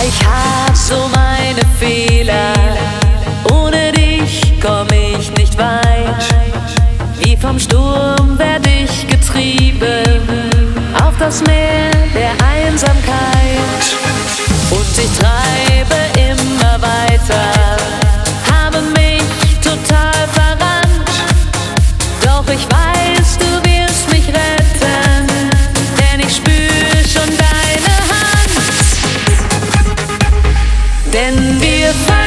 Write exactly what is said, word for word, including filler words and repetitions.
Ich hab so meine Fehler, ohne dich komm ich nicht weit. Wie vom Sturm werd ich getrieben auf das Meer der Einsamkeit. Und ich treibe immer weiter, habe mich total verrannt. Doch ich weiß, du wirst mich retten, denn ich spür schon deine Hand. Denn wir fallen